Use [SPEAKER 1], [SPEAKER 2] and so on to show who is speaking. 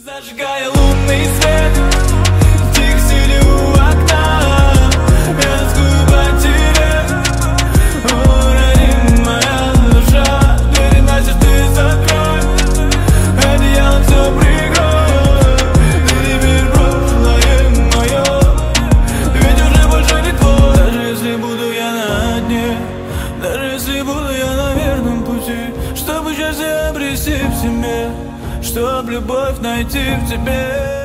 [SPEAKER 1] Зажигая лунный свет, тихо сидя у окна, я тоскую по тебе. О, родимая душа, двери настежь ты закрой, одеялом все прикрой. Ты теперь прошлое мое, ведь уже больше не твой. Даже если буду я на дне, даже если буду я на верном пути, чтобы счастье обрести в себе, чтоб любовь найти в тебе.